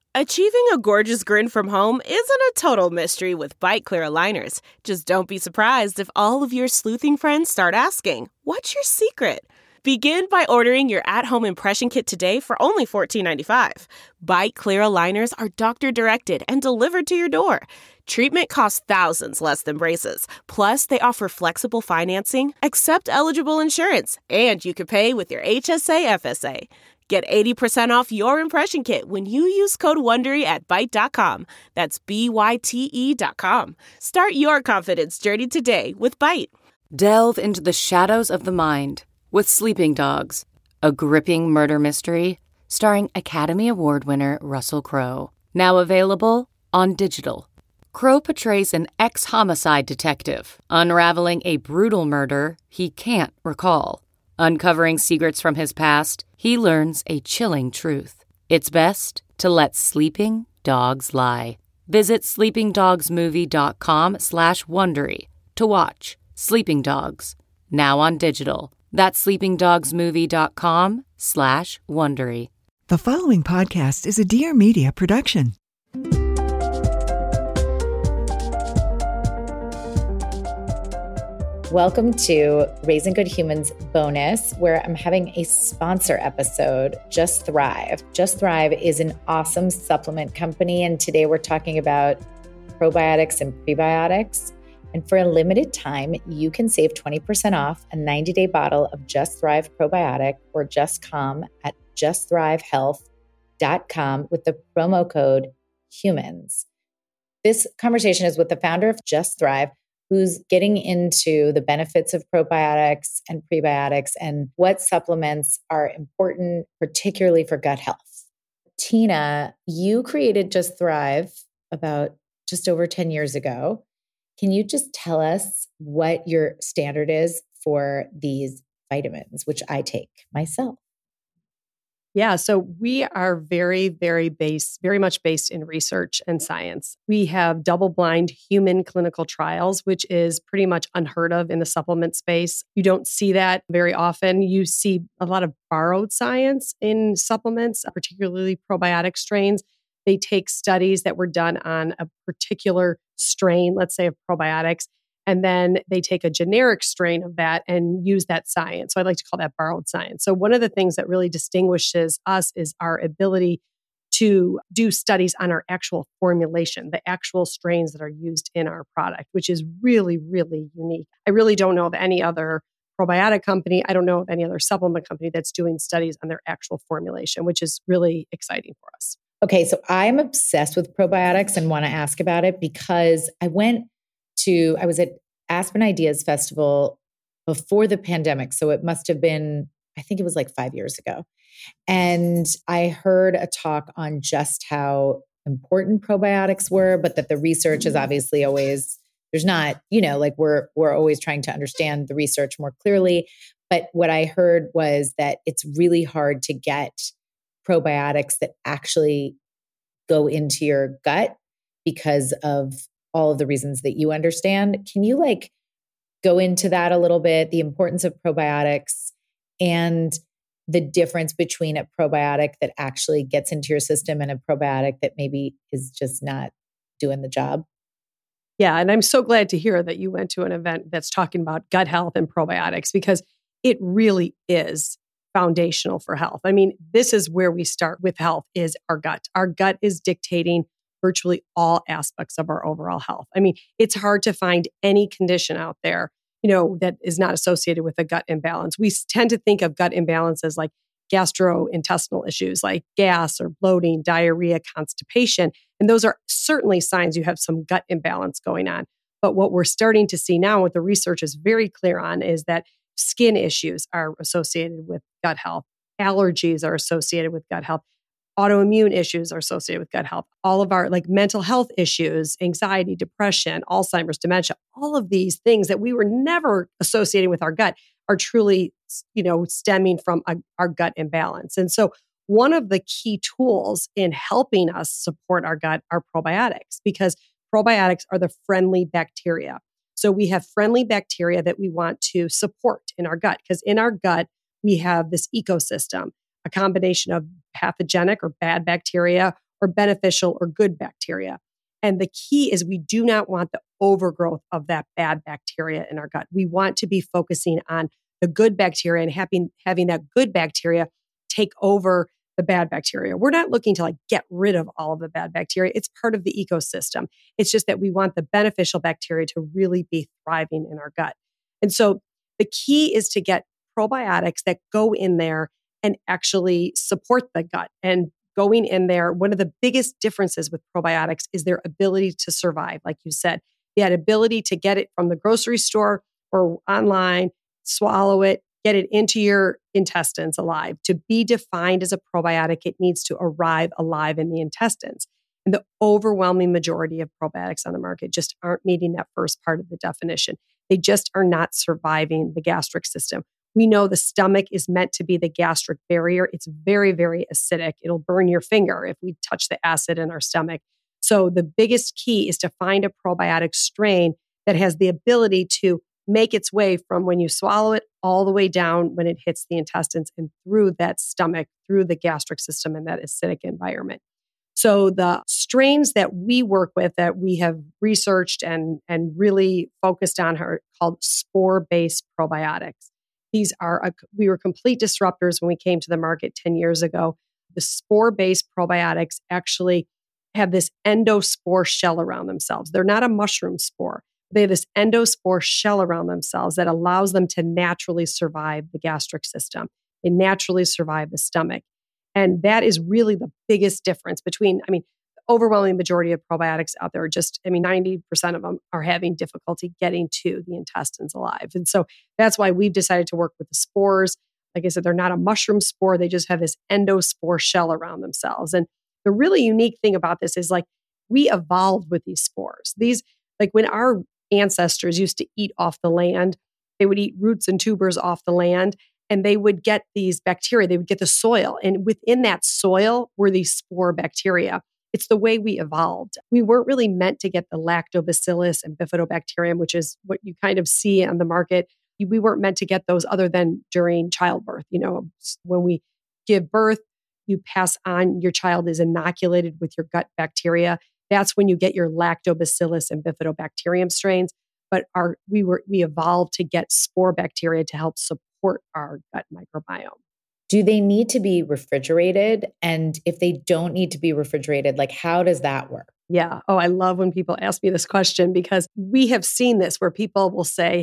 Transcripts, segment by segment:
Achieving a gorgeous grin from home isn't a total mystery with Bite Clear aligners. Just don't be surprised if all of your sleuthing friends start asking, "What's your secret?" Begin by ordering your at-home impression kit today for only $14.95. Bite Clear aligners are doctor-directed and delivered to your door. Treatment costs thousands less than braces. Plus, they offer flexible financing, accept eligible insurance, and you can pay with your HSA FSA. Get 80% off your impression kit when you use code WONDERY at Byte.com. That's BYTE.com. Start your confidence journey today with Byte. Delve into the shadows of the mind with Sleeping Dogs, a gripping murder mystery starring Academy Award winner Russell Crowe. Now available on digital. Crowe portrays an ex-homicide detective unraveling a brutal murder he can't recall. Uncovering secrets from his past, he learns a chilling truth. It's best to let sleeping dogs lie. Visit sleepingdogsmovie.com/Wondery to watch Sleeping Dogs, now on digital. That's sleepingdogsmovie.com/Wondery. The following podcast is a Dear Media production. Welcome to Raising Good Humans bonus, where I'm having a sponsor episode, Just Thrive. Just Thrive is an awesome supplement company, and today we're talking about probiotics and prebiotics. And for a limited time, you can save 20% off a 90-day bottle of Just Thrive probiotic or Just Calm at justthrivehealth.com with the promo code HUMANS. This conversation is with the founder of Just Thrive, who's getting into the benefits of probiotics and prebiotics and what supplements are important, particularly for gut health. Tina, you created Just Thrive about just over 10 years ago. Can you just tell us what your standard is for these vitamins, which I take myself? Yeah, so we are very much based in research and science. We have double-blind human clinical trials, which is pretty much unheard of in the supplement space. You don't see that very often. You see a lot of borrowed science in supplements, particularly probiotic strains. They take studies that were done on a particular strain, let's say of probiotics, and then they take a generic strain of that and use that science. So I like to call that borrowed science. So one of the things that really distinguishes us is our ability to do studies on our actual formulation, the actual strains that are used in our product, which is really, really unique. I really don't know of any other probiotic company. I don't know of any other supplement company that's doing studies on their actual formulation, which is really exciting for us. Okay, so I'm obsessed with probiotics and want to ask about it because I was at Aspen Ideas Festival before the pandemic. So it must have been, I think it was like 5 years ago. And I heard a talk on just how important probiotics were, but that the research is obviously always, there's not, like we're always trying to understand the research more clearly. But what I heard was that it's really hard to get probiotics that actually go into your gut because of all of the reasons that you understand. Can you go into that a little bit, the importance of probiotics and the difference between a probiotic that actually gets into your system and a probiotic that maybe is just not doing the job? Yeah, and I'm so glad to hear that you went to an event that's talking about gut health and probiotics because it really is foundational for health. I mean, this is where we start with health is our gut. Our gut is dictating virtually all aspects of our overall health. I mean, it's hard to find any condition out there, that is not associated with a gut imbalance. We tend to think of gut imbalance as like gastrointestinal issues like gas or bloating, diarrhea, constipation. And those are certainly signs you have some gut imbalance going on. But what we're starting to see now, what the research is very clear on, is that skin issues are associated with gut health. Allergies are associated with gut health. Autoimmune issues are associated with gut health. All of our mental health issues, anxiety, depression, Alzheimer's, dementia, all of these things that we were never associating with our gut are truly, stemming from our gut imbalance. And so one of the key tools in helping us support our gut are probiotics, because probiotics are the friendly bacteria. So we have friendly bacteria that we want to support in our gut, because in our gut, we have this ecosystem, a combination of pathogenic or bad bacteria or beneficial or good bacteria. And the key is we do not want the overgrowth of that bad bacteria in our gut. We want to be focusing on the good bacteria and having that good bacteria take over the bad bacteria. We're not looking to get rid of all of the bad bacteria. It's part of the ecosystem. It's just that we want the beneficial bacteria to really be thriving in our gut. And so the key is to get probiotics that go in there and actually support the gut. And going in there, one of the biggest differences with probiotics is their ability to survive. Like you said, that ability to get it from the grocery store or online, swallow it, get it into your intestines alive. To be defined as a probiotic, it needs to arrive alive in the intestines. And the overwhelming majority of probiotics on the market just aren't meeting that first part of the definition. They just are not surviving the gastric system. We know the stomach is meant to be the gastric barrier. It's very, very acidic. It'll burn your finger if we touch the acid in our stomach. So the biggest key is to find a probiotic strain that has the ability to make its way from when you swallow it all the way down when it hits the intestines and through that stomach, through the gastric system and that acidic environment. So the strains that we work with that we have researched and really focused on are called spore-based probiotics. We were complete disruptors when we came to the market 10 years ago. The spore-based probiotics actually have this endospore shell around themselves. They're not a mushroom spore. They have this endospore shell around themselves that allows them to naturally survive the gastric system. They naturally survive the stomach. And that is really the biggest difference between, the overwhelming majority of probiotics out there are 90% of them are having difficulty getting to the intestines alive. And so that's why we've decided to work with the spores. Like I said, they're not a mushroom spore. They just have this endospore shell around themselves. And the really unique thing about this is we evolved with these spores. When our ancestors used to eat off the land, they would eat roots and tubers off the land, and they would get these bacteria. They would get the soil. And within that soil were these spore bacteria. It's the way we evolved. We weren't really meant to get the lactobacillus and bifidobacterium, which is what you kind of see on the market. We weren't meant to get those other than during childbirth. When we give birth, you pass on, your child is inoculated with your gut bacteria. That's when you get your lactobacillus and bifidobacterium strains. But we evolved to get spore bacteria to help support our gut microbiome. Do they need to be refrigerated? And if they don't need to be refrigerated, how does that work? Yeah. Oh, I love when people ask me this question because we have seen this where people will say,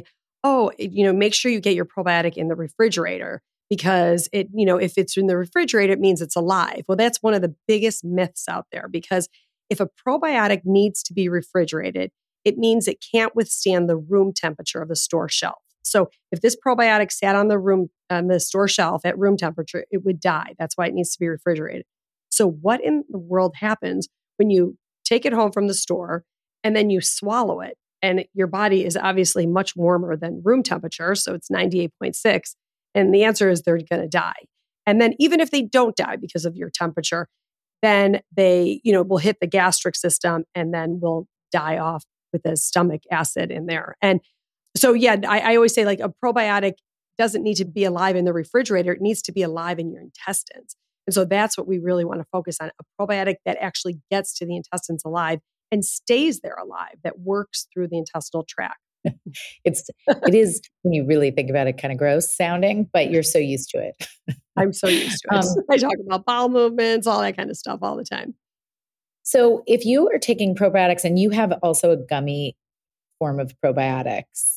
make sure you get your probiotic in the refrigerator because if it's in the refrigerator, it means it's alive. Well, that's one of the biggest myths out there because if a probiotic needs to be refrigerated, it means it can't withstand the room temperature of the store shelf. So if this probiotic sat on the store shelf at room temperature, it would die. That's why it needs to be refrigerated. So what in the world happens when you take it home from the store and then you swallow it? And your body is obviously much warmer than room temperature. So it's 98.6. And the answer is they're going to die. And then even if they don't die because of your temperature, then they, will hit the gastric system and then will die off with the stomach acid in there. And so, I always say a probiotic doesn't need to be alive in the refrigerator. It needs to be alive in your intestines. And so that's what we really want to focus on, a probiotic that actually gets to the intestines alive and stays there alive, that works through the intestinal tract. It is, when you really think about it, kind of gross sounding, but you're so used to it. I'm so used to it. I talk about bowel movements, all that kind of stuff all the time. So if you are taking probiotics and you have also a gummy form of probiotics,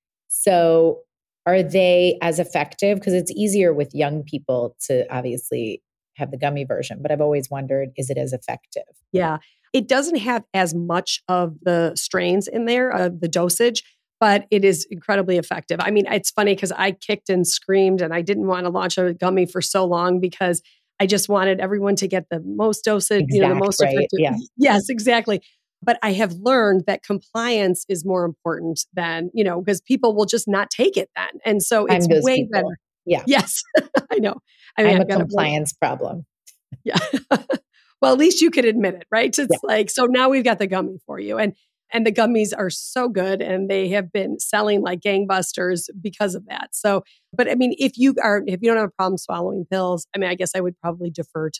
so are they as effective? Because it's easier with young people to obviously have the gummy version, but I've always wondered, is it as effective? Yeah, it doesn't have as much of the strains in there, the dosage, but it is incredibly effective. It's funny because I kicked and screamed and I didn't want to launch a gummy for so long because I just wanted everyone to get the most dosage, the most effective. Yeah. Yes, exactly. But I have learned that compliance is more important than, because people will just not take it then. And so it's way people. better. Yeah. Yes, I know. I'm a compliance problem. Yeah. Well, at least you could admit it, right? It's so now we've got the gummy for you. And the gummies are so good and they have been selling like gangbusters because of that. So, but if you don't have a problem swallowing pills, I guess I would probably defer to the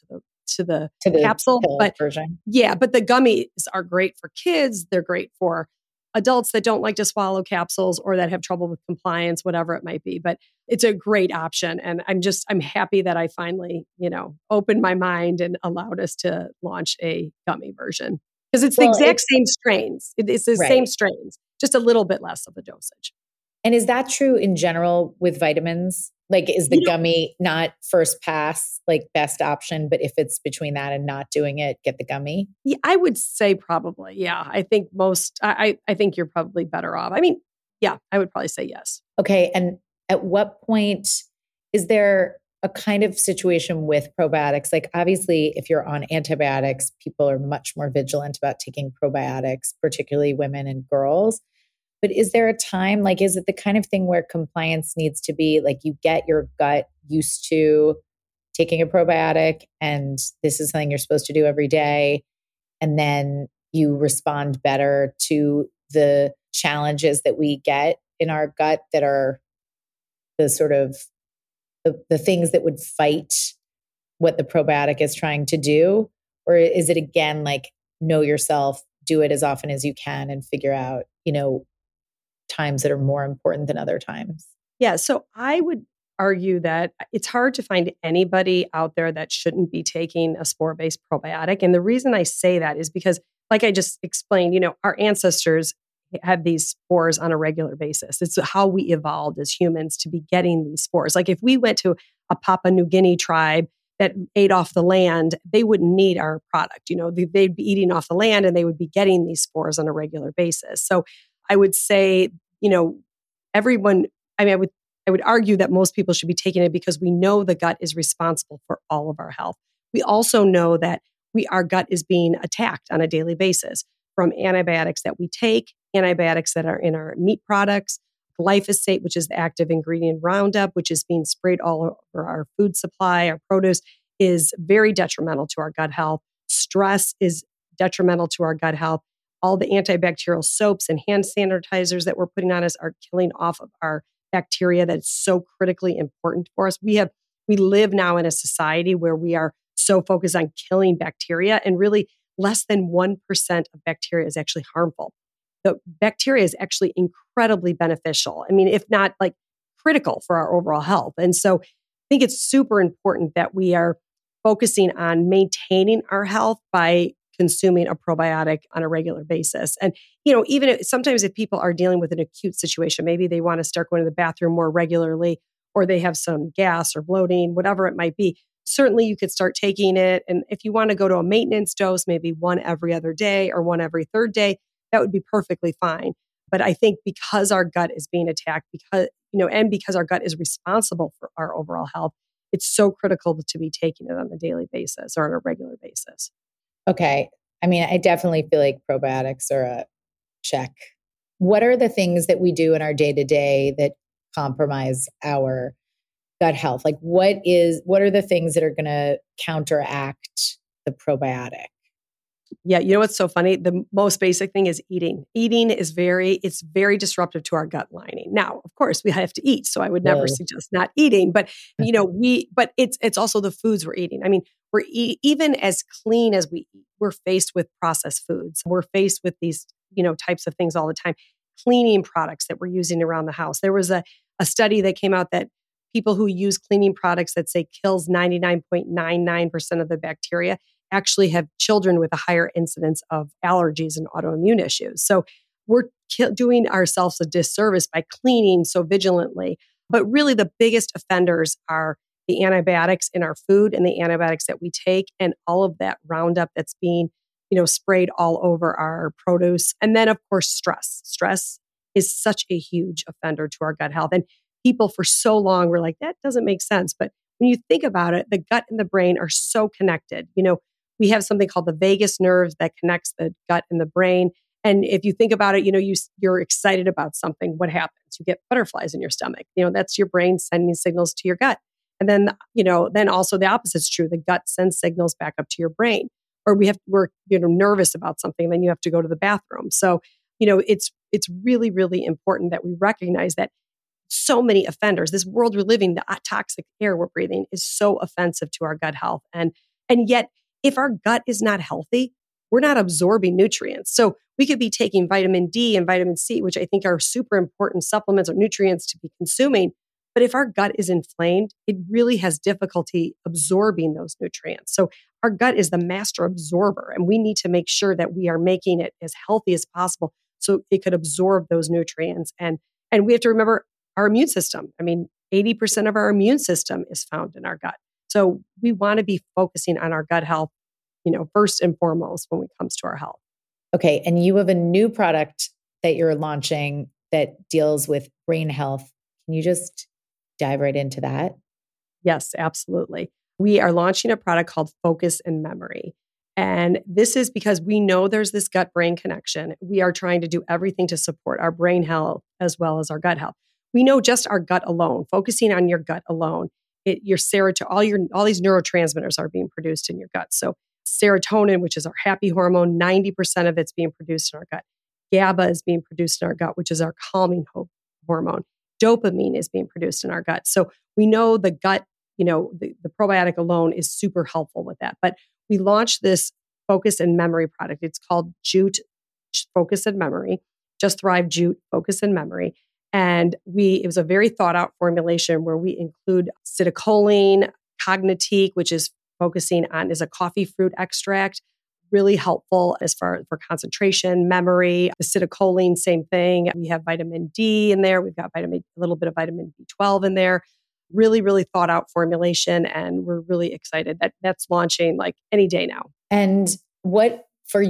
to the capsule. pill But version. yeah, but the gummies are great for kids. They're great for adults that don't like to swallow capsules or that have trouble with compliance, whatever it might be. But it's a great option. And I'm happy that I finally, opened my mind and allowed us to launch a gummy version. Because it's the exact same strains. It's the same strains, just a little bit less of a dosage. And is that true in general with vitamins? Like, is the gummy not first pass, like best option? But if it's between that and not doing it, get the gummy? Yeah, I would say probably. Yeah. I think I think you're probably better off. I mean, yeah, I would probably say yes. Okay. And at what point is there a kind of situation with probiotics? Like, obviously, if you're on antibiotics, people are much more vigilant about taking probiotics, particularly women and girls. But is there a time, like, is it the kind of thing where compliance needs to be like you get your gut used to taking a probiotic and this is something you're supposed to do every day, and then you respond better to the challenges that we get in our gut that are the sort of the things that would fight what the probiotic is trying to do? Or is it again like know yourself, do it as often as you can and figure out, times that are more important than other times? Yeah. So I would argue that it's hard to find anybody out there that shouldn't be taking a spore-based probiotic. And the reason I say that is because, like I just explained, our ancestors had these spores on a regular basis. It's how we evolved as humans to be getting these spores. Like if we went to a Papua New Guinea tribe that ate off the land, they wouldn't need our product. They'd be eating off the land and they would be getting these spores on a regular basis. So I would say, everyone, I would argue that most people should be taking it because we know the gut is responsible for all of our health. We also know that our gut is being attacked on a daily basis from antibiotics that we take, antibiotics that are in our meat products, glyphosate, which is the active ingredient Roundup, which is being sprayed all over our food supply, our produce, is very detrimental to our gut health. Stress is detrimental to our gut health. All the antibacterial soaps and hand sanitizers that we're putting on us are killing off of our bacteria that's so critically important for us. We live now in a society where we are so focused on killing bacteria, and really less than 1% of bacteria is actually harmful. The bacteria is actually incredibly beneficial. I mean, if not like critical for our overall health. And so I think it's super important that we are focusing on maintaining our health by consuming a probiotic on a regular basis. And, even sometimes if people are dealing with an acute situation, maybe they want to start going to the bathroom more regularly, or they have some gas or bloating, whatever it might be, certainly you could start taking it. And if you want to go to a maintenance dose, maybe one every other day or one every third day, that would be perfectly fine. But I think because our gut is being attacked, because our gut is responsible for our overall health, it's so critical to be taking it on a daily basis or on a regular basis. Okay. I mean, I definitely feel like probiotics are a check. What are the things that we do in our day-to-day that compromise our gut health? Like what are the things that are going to counteract the probiotic? Yeah, what's so funny? The most basic thing is eating. Eating is very disruptive to our gut lining. Now, of course, we have to eat, so I would never suggest not eating. But but it's also the foods we're eating. I mean, even as clean as we eat, we're faced with processed foods. We're faced with these types of things all the time. Cleaning products that we're using around the house. There was a study that came out that people who use cleaning products that say kills 99.99% of the bacteria actually have children with a higher incidence of allergies and autoimmune issues. So we're doing ourselves a disservice by cleaning so vigilantly. But really the biggest offenders are the antibiotics in our food and the antibiotics that we take and all of that Roundup that's being, sprayed all over our produce. And then of course, stress. Stress is such a huge offender to our gut health. And people for so long were like, that doesn't make sense. But when you think about it, the gut and the brain are so connected. We have something called the vagus nerve that connects the gut and the brain. And if you think about it, you're excited about something. What happens? You get butterflies in your stomach. That's your brain sending signals to your gut. And then, then also the opposite is true. The gut sends signals back up to your brain. Or we're nervous about something, then you have to go to the bathroom. So, it's really, really important that we recognize that so many offenders, this world we're living, the toxic air we're breathing is so offensive to our gut health. And And yet, if our gut is not healthy, we're not absorbing nutrients. So we could be taking vitamin D and vitamin C, which I think are super important supplements or nutrients to be consuming. But if our gut is inflamed, it really has difficulty absorbing those nutrients. So our gut is the master absorber, and we need to make sure that we are making it as healthy as possible so it could absorb those nutrients. And we have to remember our immune system. I mean, 80% of our immune system is found in our gut. So we want to be focusing on our gut health, first and foremost when it comes to our health. Okay. And you have a new product that you're launching that deals with brain health. Can you just dive right into that? Yes, absolutely. We are launching a product called Focus and Memory. And this is because we know there's this gut-brain connection. We are trying to do everything to support our brain health as well as our gut health. We know just our gut alone, focusing on your gut alone, your serotonin, all these neurotransmitters are being produced in your gut. So serotonin, which is our happy hormone, 90% of it's being produced in our gut. GABA is being produced in our gut, which is our calming hormone. Dopamine is being produced in our gut. So we know the gut, the probiotic alone is super helpful with that. But we launched this Focus and Memory product. It's called Jute Focus and Memory, Just Thrive Jute Focus and Memory. And it was a very thought out formulation where we include citicoline, Cognitique, which is focusing on is a coffee fruit extract, really helpful as far for concentration, memory. The citicoline, same thing. We have vitamin D in there. We've got a little bit of vitamin B12 in there. Really, really thought out formulation. And we're really excited that that's launching like any day now. And what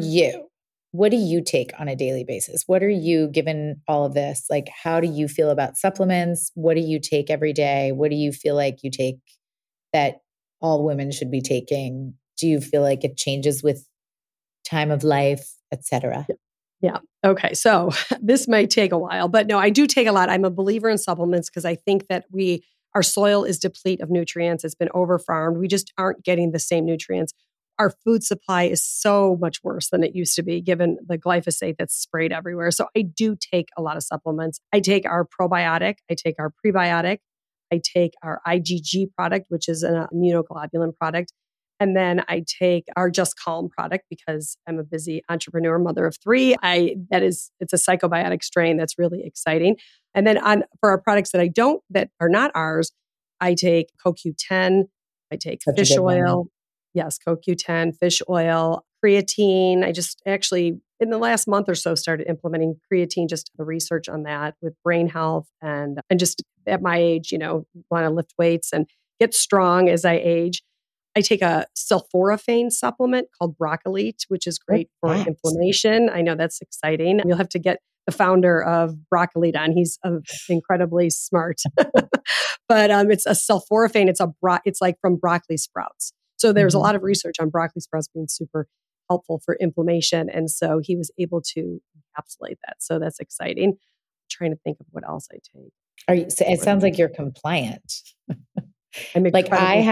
do you take on a daily basis? What are you, given all of this, like, how do you feel about supplements? What do you take every day? What do you feel like you take that all women should be taking? Do you feel like it changes with time of life, et cetera? Yeah. Okay. So this might take a while, but no, I do take a lot. I'm a believer in supplements because I think that our soil is deplete of nutrients. It's been over-farmed. We just aren't getting the same nutrients. Our food supply is so much worse than it used to be, given the glyphosate that's sprayed everywhere. So I do take a lot of supplements. I take our probiotic. I take our prebiotic. I take our IgG product, which is an immunoglobulin product. And then I take our Just Calm product because I'm a busy entrepreneur, mother of 3. It's a psychobiotic strain that's really exciting. And then for our products that are not ours, I take CoQ10. I take fish oil. Yes, CoQ10, fish oil, creatine. I just actually, in the last month or so, started implementing creatine, just the research on that with brain health and just at my age, want to lift weights and get strong as I age. I take a sulforaphane supplement called Broccolite, which is great for inflammation. I know that's exciting. You'll have to get the founder of Broccolite on. He's incredibly smart. But it's a sulforaphane. It's like from broccoli sprouts. So there's a lot of research on broccoli sprouts being super helpful for inflammation. And so he was able to encapsulate that. So that's exciting. I'm trying to think of what else I take. So it sounds like you're compliant. Like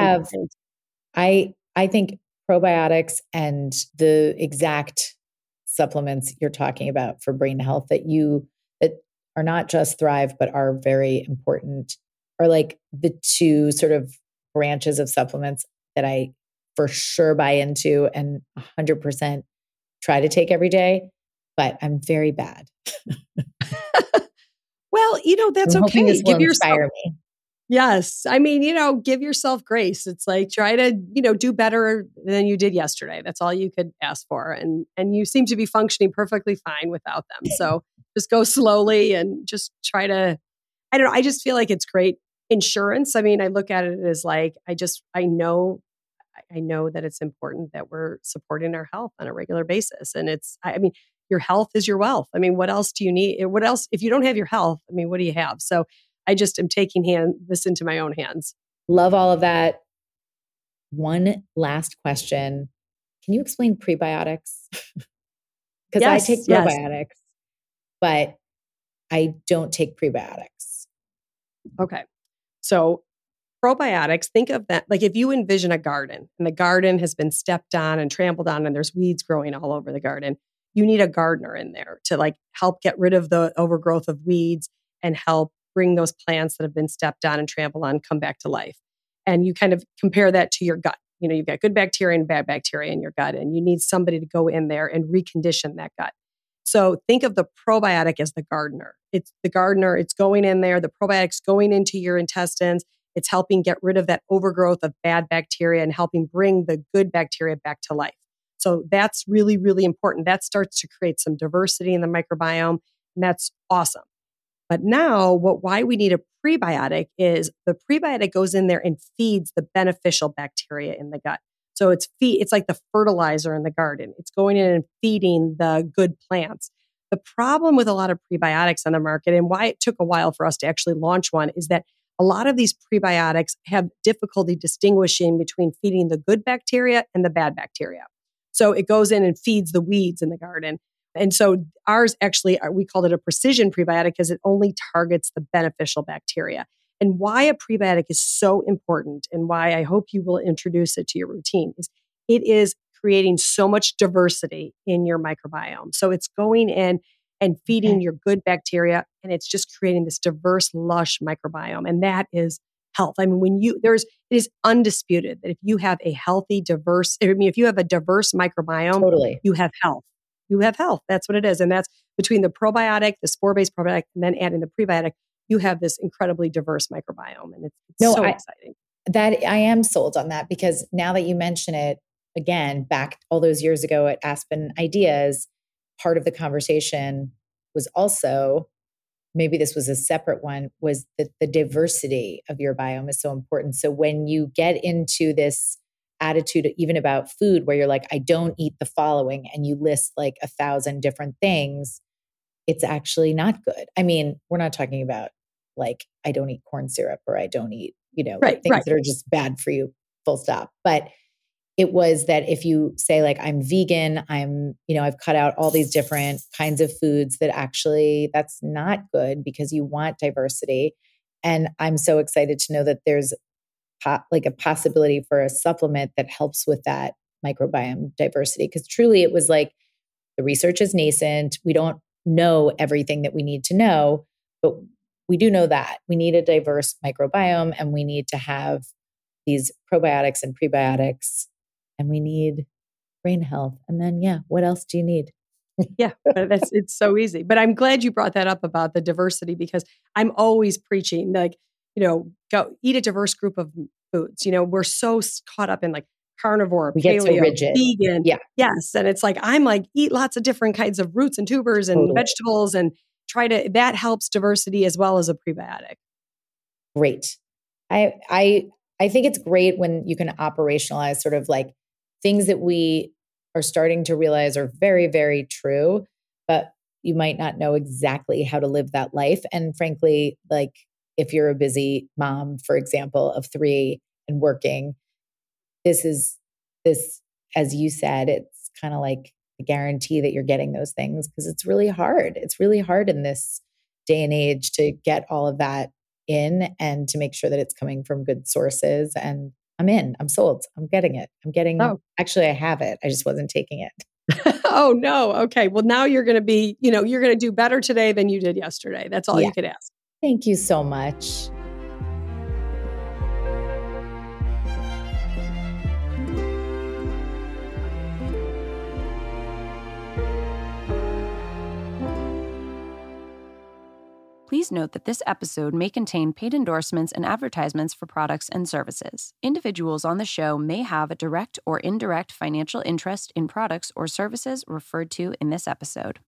I think probiotics and the exact supplements you're talking about for brain health that are not just Thrive, but are very important, are like the two sort of branches of supplements that I for sure buy into and 100% try to take every day, but I'm very bad. Well, that's I'm okay. This will inspire me. Yes. I mean, give yourself grace. It's like, try to, do better than you did yesterday. That's all you could ask for. And you seem to be functioning perfectly fine without them. So just go slowly and just try to, I don't know. I just feel like it's great insurance. I mean, I look at it as like, I know that it's important that we're supporting our health on a regular basis. And your health is your wealth. I mean, what else do you need? What else, if you don't have your health, I mean, what do you have? So I just am taking this into my own hands. Love all of that. One last question. Can you explain prebiotics? Because I take probiotics, but I don't take prebiotics. Okay. So probiotics, think of that. Like if you envision a garden and the garden has been stepped on and trampled on and there's weeds growing all over the garden, you need a gardener in there to like help get rid of the overgrowth of weeds and help bring those plants that have been stepped on and trampled on come back to life. And you kind of compare that to your gut. you've got good bacteria and bad bacteria in your gut, and you need somebody to go in there and recondition that gut. So think of the probiotic as the gardener. It's the gardener. It's going in there. The probiotic's going into your intestines. It's helping get rid of that overgrowth of bad bacteria and helping bring the good bacteria back to life. So that's really, really important. That starts to create some diversity in the microbiome, and that's awesome. But now why we need a prebiotic is the prebiotic goes in there and feeds the beneficial bacteria in the gut. So it's like the fertilizer in the garden. It's going in and feeding the good plants. The problem with a lot of prebiotics on the market and why it took a while for us to actually launch one is that a lot of these prebiotics have difficulty distinguishing between feeding the good bacteria and the bad bacteria. So it goes in and feeds the weeds in the garden. And so ours actually, we called it a precision prebiotic because it only targets the beneficial bacteria. And why a prebiotic is so important and why I hope you will introduce it to your routine is it is creating so much diversity in your microbiome. So it's going in and feeding your good bacteria, and it's just creating this diverse, lush microbiome. And that is health. I mean, it is undisputed that if you have a healthy, if you have a diverse microbiome, Totally. you have health. You have health. That's what it is. And that's between the probiotic, the spore-based probiotic, and then adding the prebiotic, you have this incredibly diverse microbiome. And it's so exciting. That I am sold on that because now that you mention it, again, back all those years ago at Aspen Ideas, part of the conversation was also, maybe this was a separate one, was that the diversity of your biome is so important. So when you get into this attitude, even about food, where you're like, I don't eat the following, and you list like 1,000 different things, it's actually not good. I mean, we're not talking about like, I don't eat corn syrup or I don't eat, things that are just bad for you, full stop. But it was that if you say like, I'm vegan, I've cut out all these different kinds of foods, that actually that's not good because you want diversity. And I'm so excited to know that there's like a possibility for a supplement that helps with that microbiome diversity. Because truly it was like the research is nascent. We don't know everything that we need to know, but we do know that we need a diverse microbiome and we need to have these probiotics and prebiotics and we need brain health. And then, what else do you need? Yeah, it's so easy. But I'm glad you brought that up about the diversity because I'm always preaching like, go eat a diverse group of foods. We're so caught up in like carnivore, we get paleo, so rigid. vegan. Yeah. Yes. And it's like, I'm like, eat lots of different kinds of roots and tubers and vegetables and that helps diversity as well as a prebiotic. Great. I think it's great when you can operationalize sort of like things that we are starting to realize are very, very true, but you might not know exactly how to live that life. And frankly, like if you're a busy mom, for example, of 3 and working, this, as you said, it's kind of like a guarantee that you're getting those things because it's really hard. It's really hard in this day and age to get all of that in and to make sure that it's coming from good sources. And I'm sold. I'm getting it. Actually, I have it. I just wasn't taking it. Oh, no. Okay. Well, now you're going to be, you're going to do better today than you did yesterday. That's all you could ask. Thank you so much. Please note that this episode may contain paid endorsements and advertisements for products and services. Individuals on the show may have a direct or indirect financial interest in products or services referred to in this episode.